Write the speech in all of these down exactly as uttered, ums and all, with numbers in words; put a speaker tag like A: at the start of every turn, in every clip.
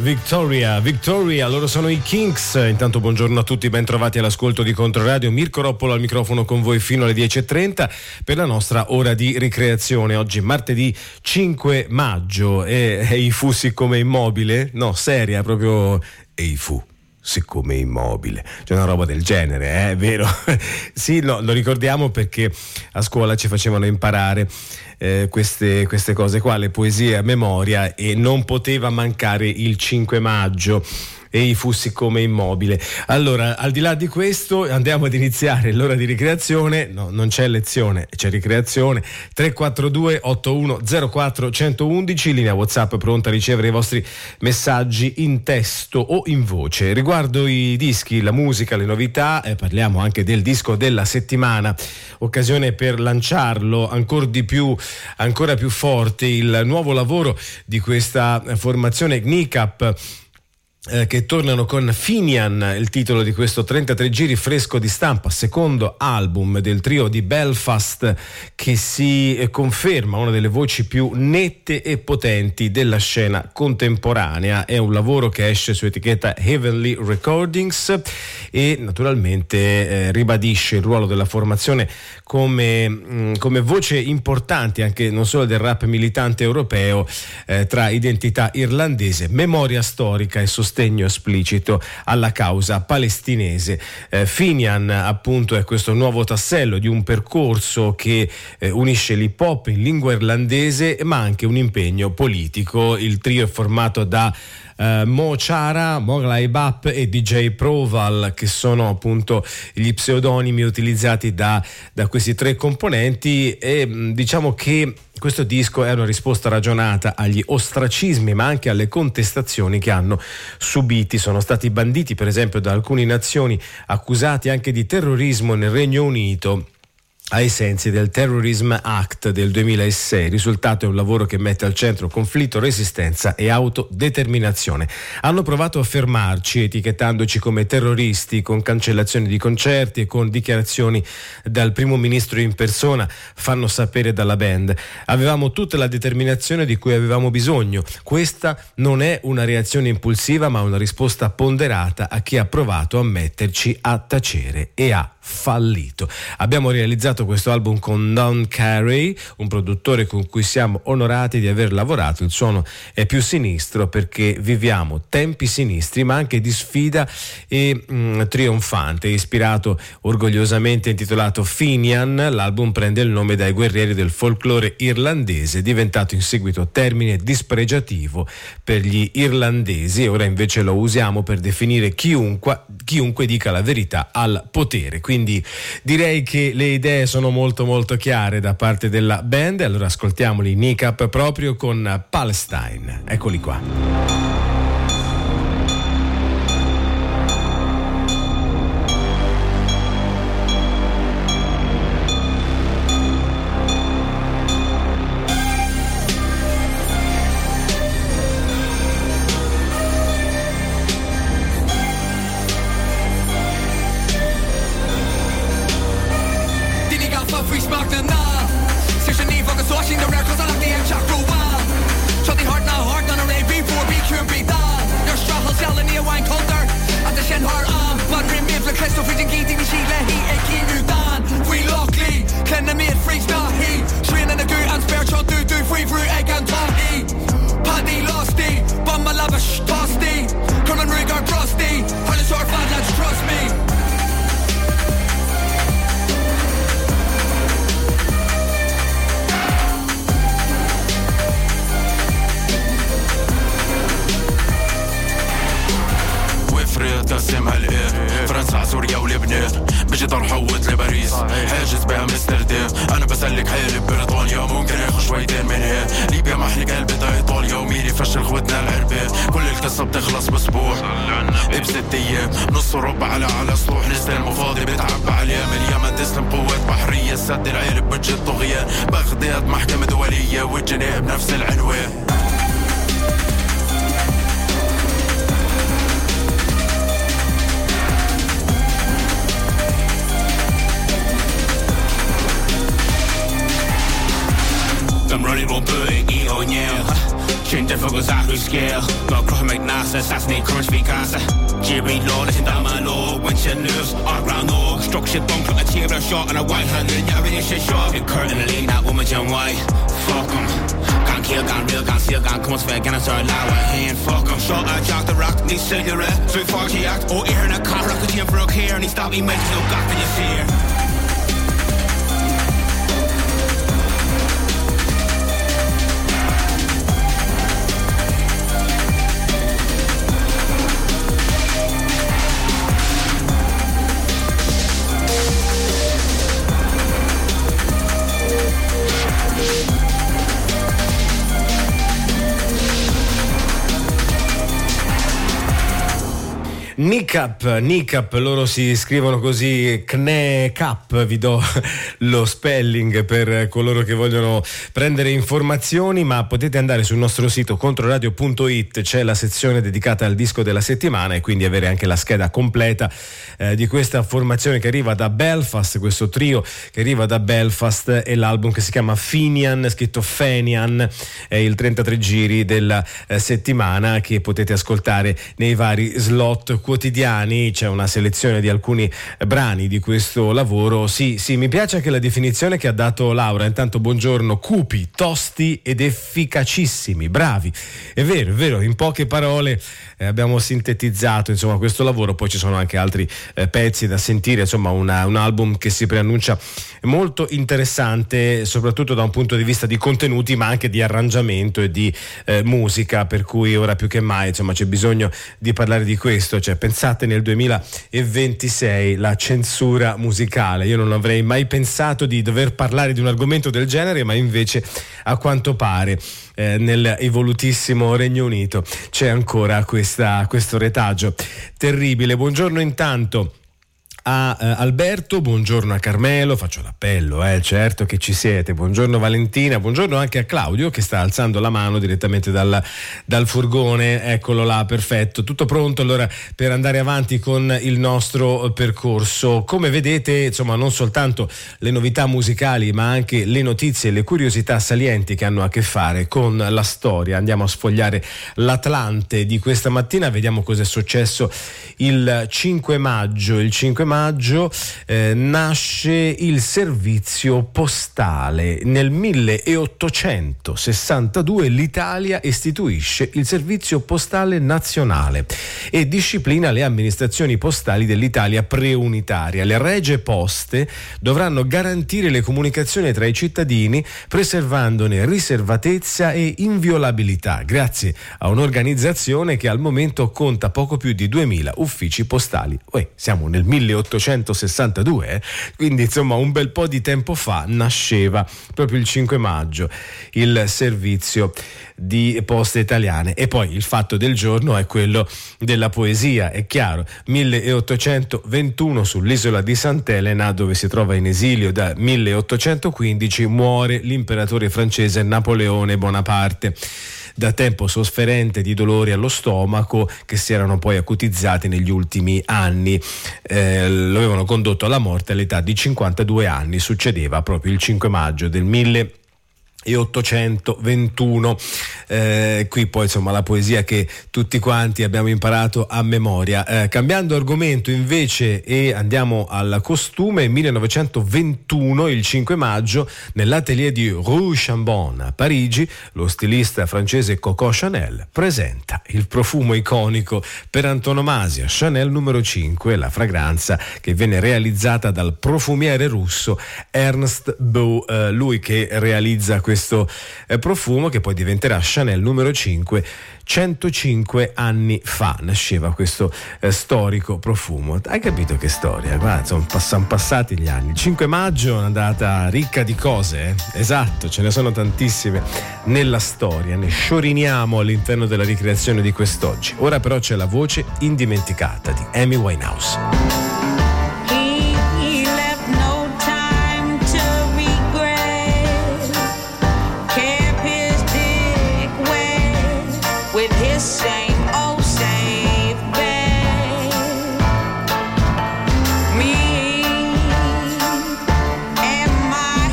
A: Victoria, Victoria, loro sono i Kinks. Intanto buongiorno a tutti, ben trovati all'ascolto di Controradio. Mirko Roppolo al microfono con voi fino alle dieci e trenta per la nostra ora di ricreazione. Oggi martedì cinque maggio e, e i fu siccome immobile, no seria proprio, e i fu siccome immobile, c'è una roba del genere, eh, è vero? Sì, no, lo ricordiamo perché a scuola ci facevano imparare eh, queste, queste cose qua, le poesie a memoria, e non poteva mancare il cinque maggio. E i fu siccome immobile. Allora, al di là di questo, andiamo ad iniziare l'ora di ricreazione. No, non c'è lezione, c'è ricreazione. Tre quattro due otto uno zero quattro uno uno zero, linea WhatsApp pronta a ricevere i vostri messaggi in testo o in voce. Riguardo i dischi, la musica, le novità, eh, parliamo anche del disco della settimana. Occasione per lanciarlo ancora di più, ancora più forte, il nuovo lavoro di questa formazione Kneecap, Eh, che tornano con Finian, il titolo di questo trentatré giri fresco di stampa, secondo album del trio di Belfast, che si eh, conferma una delle voci più nette e potenti della scena contemporanea. È un lavoro che esce su etichetta Heavenly Recordings e naturalmente eh, ribadisce il ruolo della formazione come, mh, come voce importante anche non solo del rap militante europeo, eh, tra identità irlandese, memoria storica e sostegno esplicito alla causa palestinese. Eh, Finian appunto è questo nuovo tassello di un percorso che eh, unisce l'hip hop in lingua irlandese ma anche un impegno politico. Il trio è formato da Uh, Mo Chara, Moglai Bap e D J Proval, che sono appunto gli pseudonimi utilizzati da, da questi tre componenti, e mh, diciamo che questo disco è una risposta ragionata agli ostracismi ma anche alle contestazioni che hanno subiti. Sono stati banditi per esempio da alcune nazioni, accusati anche di terrorismo nel Regno Unito ai sensi del Terrorism Act del duemilasei. Il risultato è un lavoro che mette al centro conflitto, resistenza e autodeterminazione. Hanno provato a fermarci etichettandoci come terroristi, con cancellazioni di concerti e con dichiarazioni dal primo ministro in persona, fanno sapere dalla band. Avevamo tutta la determinazione di cui avevamo bisogno. Questa non è una reazione impulsiva ma una risposta ponderata a chi ha provato a metterci a tacere e ha fallito. Abbiamo realizzato questo album con Don Carey, un produttore con cui siamo onorati di aver lavorato. Il suono è più sinistro perché viviamo tempi sinistri ma anche di sfida e mh, trionfante. Ispirato orgogliosamente intitolato Finian, l'album prende il nome dai guerrieri del folklore irlandese, diventato in seguito termine dispregiativo per gli irlandesi, e ora invece lo usiamo per definire chiunque, chiunque dica la verità al potere. Quindi Quindi direi che le idee sono molto molto chiare da parte della band. Allora ascoltiamoli, Kneecap, proprio con Palestine. Eccoli qua.
B: I'm running on peu et on y est. J'ai une telle focus à big scale. Got cross make nice, assassinate currents speak answer. Jimmy Law, listen down my law. When your nerves are ground law. Structure bomb, put a table shot and a white hand. And you're really shit shot. Big curtain lean, that woman John White. Fuck 'em. Can't kill, can't real, can't steal, can't come on fair. Can't start loud, I hand. Fuck 'em. Shot, I jack the rock, need cigarette. So far she act. Oh, air in a car, rock a gym for a care. And he stopped me, make no gap in your fear.
A: Nicap, Nicap, loro si scrivono così, Knecap, vi do lo spelling per coloro che vogliono prendere informazioni, ma potete andare sul nostro sito controradio punto it, c'è la sezione dedicata al disco della settimana e quindi avere anche la scheda completa eh, di questa formazione che arriva da Belfast, questo trio che arriva da Belfast, e l'album che si chiama Fenian, scritto Fenian, è il trentatré giri della eh, settimana che potete ascoltare nei vari slot quotidiani. C'è una selezione di alcuni brani di questo lavoro. Sì, sì, mi piace anche la definizione che ha dato Laura. Intanto buongiorno, cupi, tosti ed efficacissimi, bravi. È vero, è vero, in poche parole eh, abbiamo sintetizzato insomma questo lavoro. Poi ci sono anche altri eh, pezzi da sentire, insomma una, un album che si preannuncia molto interessante, soprattutto da un punto di vista di contenuti ma anche di arrangiamento e di eh, musica, per cui ora più che mai insomma c'è bisogno di parlare di questo. Cioè, pensate, nel duemilaventisei la censura musicale, io non avrei mai pensato di dover parlare di un argomento del genere, ma invece a quanto pare eh, nel evolutissimo Regno Unito c'è ancora questa, questo retaggio terribile. Buongiorno intanto a eh, Alberto, buongiorno a Carmelo, faccio l'appello, eh, certo che ci siete, buongiorno Valentina, buongiorno anche a Claudio che sta alzando la mano direttamente dal, dal furgone, eccolo là, perfetto, tutto pronto allora per andare avanti con il nostro percorso. Come vedete, insomma, non soltanto le novità musicali ma anche le notizie e le curiosità salienti che hanno a che fare con la storia. Andiamo a sfogliare l'Atlante di questa mattina, vediamo cosa è successo il cinque maggio. Il cinque maggio Eh, nasce il servizio postale. Nel milleottocentosessantadue l'Italia istituisce il servizio postale nazionale e disciplina le amministrazioni postali dell'Italia preunitaria. Le regie poste dovranno garantire le comunicazioni tra i cittadini preservandone riservatezza e inviolabilità grazie a un'organizzazione che al momento conta poco più di duemila uffici postali. Uè, siamo nel milleottocentosessantadue, eh? Quindi insomma un bel po' di tempo fa nasceva proprio il cinque maggio il servizio di Poste Italiane. E poi il fatto del giorno è quello della poesia, è chiaro, milleottocentoventuno sull'isola di Sant'Elena, dove si trova in esilio da milleottocentoquindici, muore l'imperatore francese Napoleone Bonaparte, da tempo sofferente di dolori allo stomaco che si erano poi acutizzati negli ultimi anni. Eh, lo avevano condotto alla morte all'età di cinquantadue anni. Succedeva proprio il cinque maggio del milleottocentoventuno. Eh, qui poi insomma la poesia che tutti quanti abbiamo imparato a memoria. Eh, cambiando argomento invece e andiamo al costume, millenovecentoventuno, il cinque maggio, nell'atelier di Rue Chambon a Parigi, lo stilista francese Coco Chanel presenta il profumo iconico per antonomasia Chanel numero cinque, la fragranza che viene realizzata dal profumiere russo Ernst Beau, eh, lui che realizza questo eh, profumo che poi diventerà Chanel numero cinque. centocinque anni fa nasceva questo eh, storico profumo. Hai capito che storia? Guarda, sono, sono passati gli anni. Il cinque maggio è una data ricca di cose, eh? Esatto, ce ne sono tantissime nella storia, ne scioriniamo all'interno della ricreazione di quest'oggi. Ora però c'è la voce indimenticata di Amy Winehouse.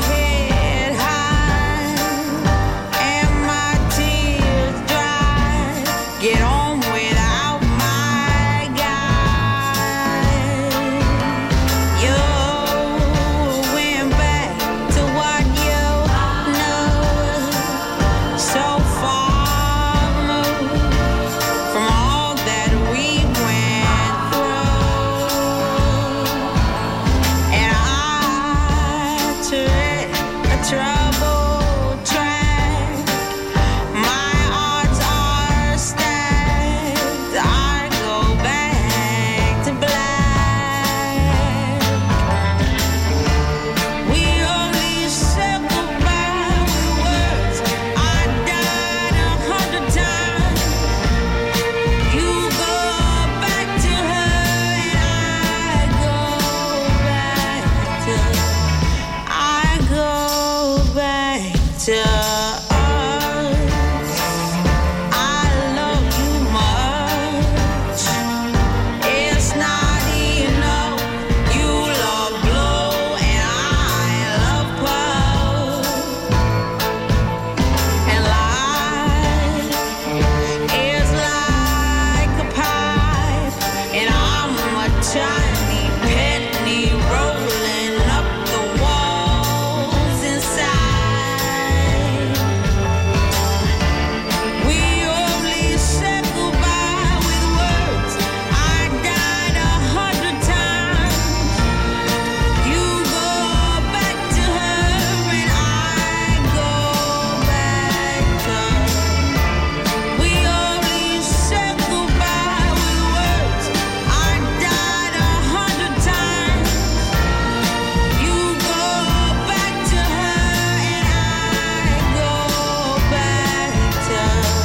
C: Dry get on without my guy. You went back to what you know, so far removed from all that we went through. And I took a troubled track. My odds are stacked. I go back to black. We only said goodbye with words. I died a hundred times. You go back to her and I go back to, I go back to us. I love you much. It's not enough. You love blow and I love puff. And life is like a pipe, and I'm a tiny penny rolling up the walls inside. We only said goodbye with words. I died a hundred times. You go back to her and I go back to her. We only said goodbye with words. I died a hundred times. You go back to her and I go back to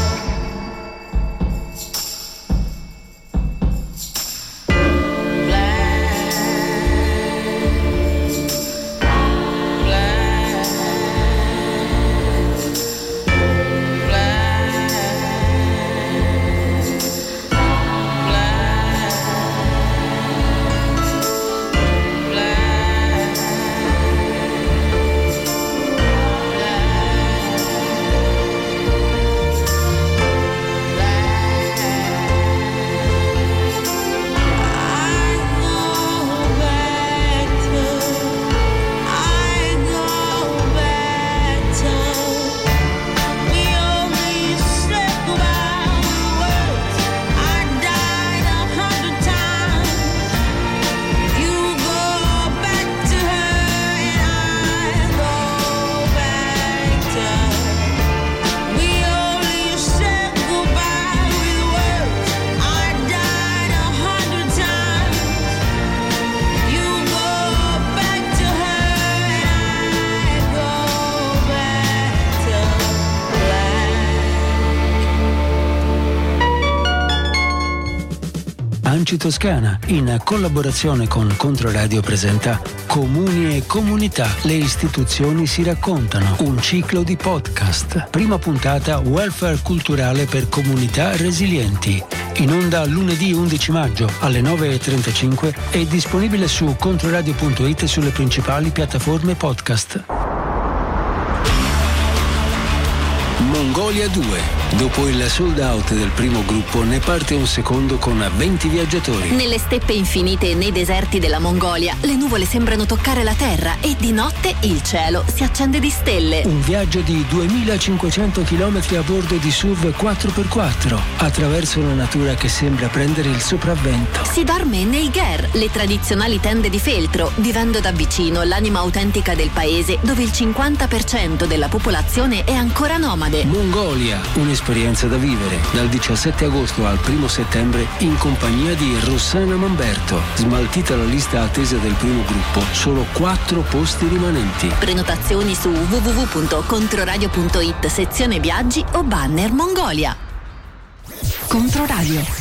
D: Anci Toscana, in collaborazione con Controradio, presenta Comuni e Comunità, le istituzioni si raccontano, un ciclo di podcast. Prima puntata, welfare culturale per comunità resilienti. In onda lunedì undici maggio alle nove e trentacinque, è disponibile su controradio punto it e sulle principali piattaforme podcast. Mongolia due. Dopo il sold out del primo gruppo ne parte un secondo con venti viaggiatori.
E: Nelle steppe infinite e nei deserti della Mongolia le nuvole sembrano toccare la terra e di notte il cielo si accende di stelle.
D: Un viaggio di duemilacinquecento chilometri a bordo di S U V quattro per quattro attraverso una natura che sembra prendere il sopravvento.
E: Si dorme nei ger, le tradizionali tende di feltro, vivendo da vicino l'anima autentica del paese dove il cinquanta per cento della popolazione è ancora nomade.
D: Mongolia, un'esperienza da vivere dal diciassette agosto al primo settembre in compagnia di Rossana Mamberto. Smaltita la lista attesa del primo gruppo, solo quattro posti rimanenti.
E: Prenotazioni su w w w punto controradio punto it, sezione viaggi o banner Mongolia. Controradio.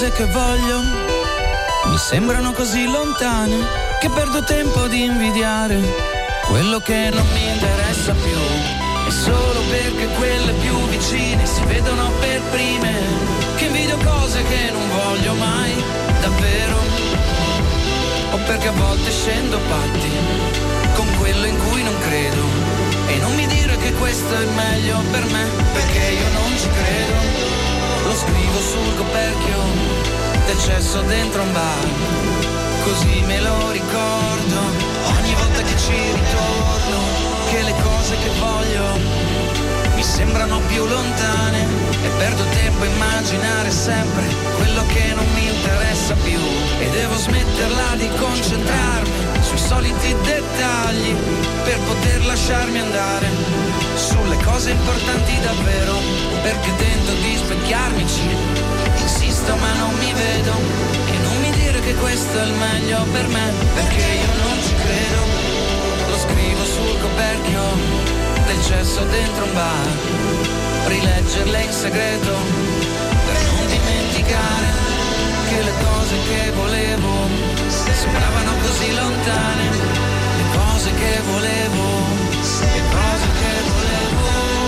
F: cose che voglio mi sembrano così lontane che perdo tempo di invidiare quello che non mi interessa più. E solo perché quelle più vicine si vedono per prime che invidio cose che non voglio mai davvero. O perché a volte scendo patti con quello in cui non credo. E non mi dire che questo è il meglio per me, perché io non ci credo. Lo scrivo sul coperchio del cesso dentro un bar, così me lo ricordo ogni volta che ci ritorno, che le cose che voglio mi sembrano più lontane e perdo tempo a immaginare sempre quello che non mi interessa più. E devo smetterla di concentrarmi sui soliti dettagli per poter lasciarmi andare sulle cose importanti davvero, perché tento di specchiarmici, insisto ma non mi vedo. E non mi dire che questo è il meglio per me, perché io non ci credo. Lo scrivo sul coperchio del cesso dentro un bar, rileggerle in segreto per non dimenticare che le cose che volevo sembravano così lontane, le cose che volevo, le cose che volevo.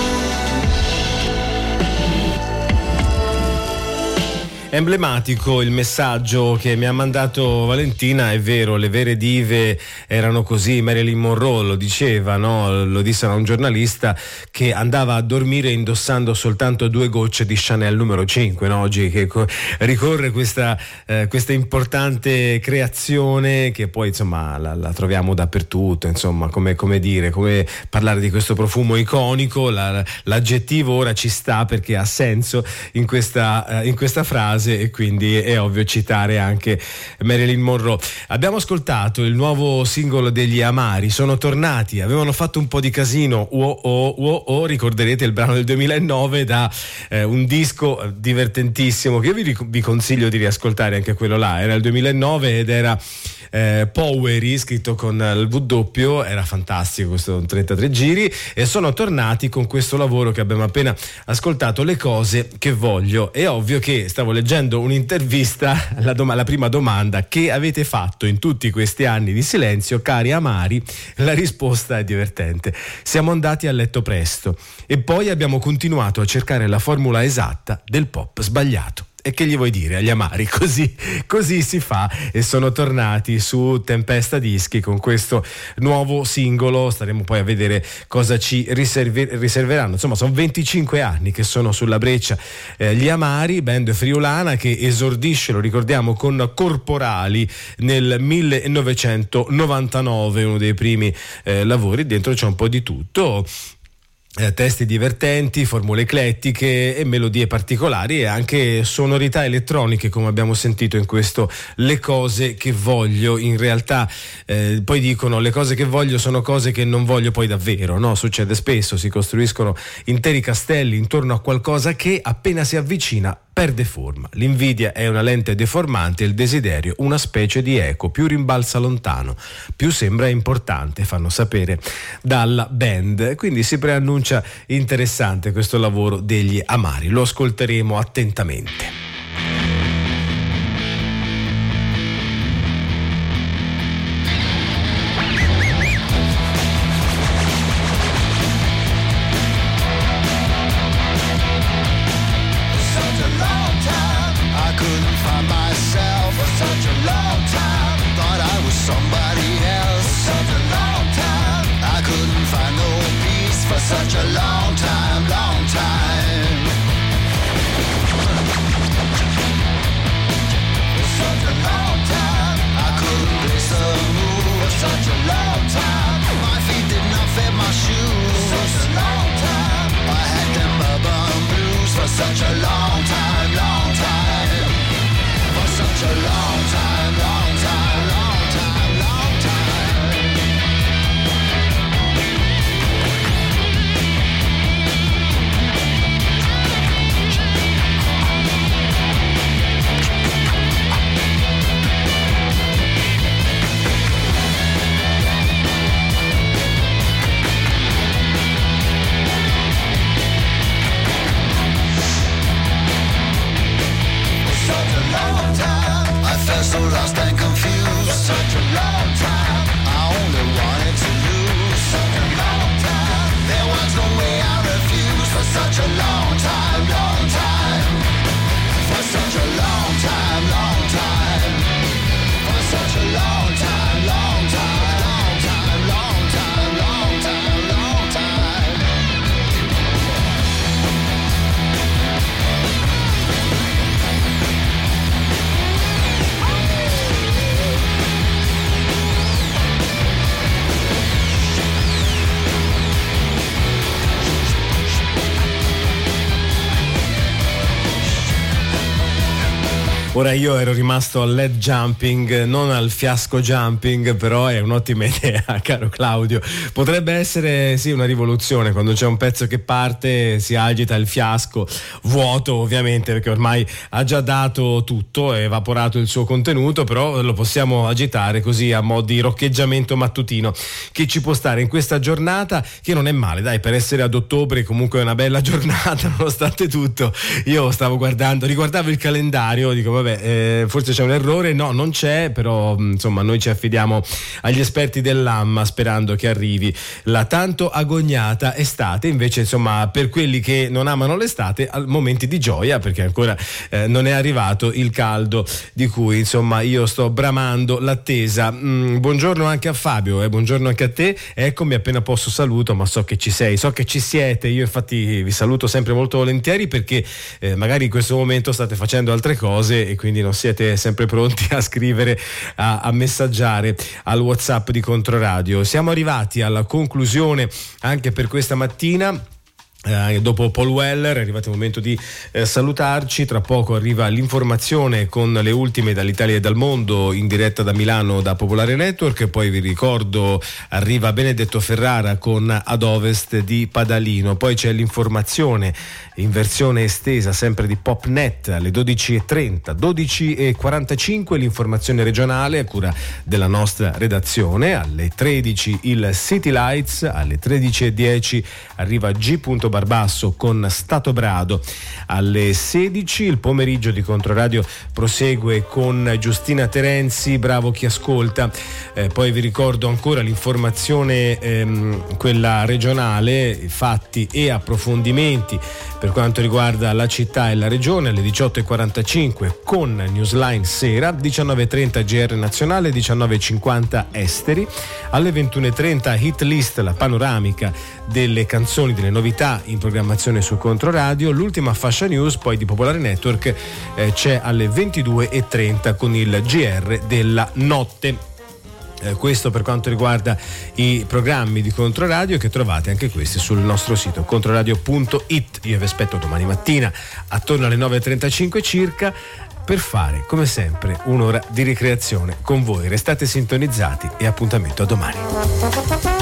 A: Emblematico il messaggio che mi ha mandato Valentina. È vero, le vere dive erano così. Marilyn Monroe lo diceva, no? Lo disse a un giornalista che andava a dormire indossando soltanto due gocce di Chanel numero cinque, no? Oggi che co- ricorre questa, eh, questa importante creazione che poi insomma la, la troviamo dappertutto, insomma, come, come dire, come parlare di questo profumo iconico. La, l'aggettivo ora ci sta perché ha senso in questa, eh, in questa frase, e quindi è ovvio citare anche Marilyn Monroe. Abbiamo ascoltato il nuovo singolo degli Amari, sono tornati, avevano fatto un po' di casino, oh, oh, oh, oh, ricorderete il brano del duemilanove da eh, un disco divertentissimo che io vi, vi consiglio di riascoltare, anche quello là, era il duemilanove ed era eh, Powery, scritto con il W, era fantastico questo trentatré giri, e sono tornati con questo lavoro che abbiamo appena ascoltato, Le cose che voglio. È ovvio che stavo leggendo un'intervista, la, dom- la prima domanda: che avete fatto in tutti questi anni di silenzio, cari Amari? La risposta è divertente: siamo andati a letto presto e poi abbiamo continuato a cercare la formula esatta del pop sbagliato. E che gli vuoi dire agli Amari? Così, così si fa, e sono tornati su Tempesta Dischi con questo nuovo singolo. Staremo poi a vedere cosa ci riserve, riserveranno. Insomma, sono venticinque anni che sono sulla breccia eh, gli Amari, band friulana che esordisce, lo ricordiamo, con Corporali nel millenovecentonovantanove, uno dei primi eh, lavori. Dentro c'è un po' di tutto. Eh, testi divertenti, formule eclettiche e melodie particolari, e anche sonorità elettroniche, come abbiamo sentito in questo Le cose che voglio. In realtà eh, poi dicono le cose che voglio sono cose che non voglio poi davvero, no? Succede spesso, si costruiscono interi castelli intorno a qualcosa che appena si avvicina perde forma. L'invidia è una lente deformante e il desiderio una specie di eco, più rimbalza lontano, più sembra importante, fanno sapere dalla band. Quindi si preannuncia interessante questo lavoro degli Amari, lo ascolteremo attentamente.
G: Such a long time, long time. long
A: Ora io ero rimasto al lead jumping, non al fiasco jumping, però è un'ottima idea, caro Claudio. Potrebbe essere sì una rivoluzione, quando c'è un pezzo che parte si agita il fiasco, vuoto ovviamente perché ormai ha già dato tutto, è evaporato il suo contenuto, però lo possiamo agitare così a mo' di roccheggiamento mattutino che ci può stare in questa giornata, che non è male, dai, per essere ad ottobre comunque è una bella giornata nonostante tutto. Io stavo guardando, riguardavo il calendario, dico vabbè, eh, forse c'è un errore, no, non c'è, però insomma noi ci affidiamo agli esperti dell'AMMA sperando che arrivi la tanto agognata estate. Invece insomma per quelli che non amano l'estate, momenti di gioia, perché ancora eh, non è arrivato il caldo di cui insomma io sto bramando l'attesa. Mm, buongiorno anche a Fabio, eh, buongiorno anche a te, eccomi, appena posso saluto, ma so che ci sei, so che ci siete, io infatti vi saluto sempre molto volentieri perché eh, magari in questo momento state facendo altre cose e quindi non siete sempre pronti a scrivere, a, a messaggiare al WhatsApp di Controradio. Siamo arrivati alla conclusione anche per questa mattina. Eh, dopo Paul Weller è arrivato il momento di eh, salutarci. Tra poco arriva l'informazione con le ultime dall'Italia e dal mondo in diretta da Milano da Popolare Network, e poi vi ricordo arriva Benedetto Ferrara con Ad Ovest di Padalino. Poi c'è l'informazione in versione estesa sempre di Popnet alle dodici e trenta, dodici e quarantacinque l'informazione regionale a cura della nostra redazione, alle tredici il City Lights, alle tredici e dieci arriva G. Barbasso con Stato Brado, alle sedici il pomeriggio di Controradio prosegue con Giustina Terenzi, bravo chi ascolta. Eh, poi vi ricordo ancora l'informazione ehm, quella regionale, fatti e approfondimenti per quanto riguarda la città e la regione alle diciotto e quarantacinque con Newsline Sera, diciannove e trenta G R Nazionale, diciannove e cinquanta Esteri, alle ventuno e trenta Hit List, la panoramica delle canzoni, delle novità in programmazione su Controradio. L'ultima fascia news poi di Popolare Network eh, c'è alle ventidue e trenta con il G R della notte. Eh, questo per quanto riguarda i programmi di Controradio, che trovate anche questi sul nostro sito controradio punto it. Io vi aspetto domani mattina attorno alle nove e trentacinque circa per fare come sempre un'ora di ricreazione con voi. Restate sintonizzati e appuntamento a domani.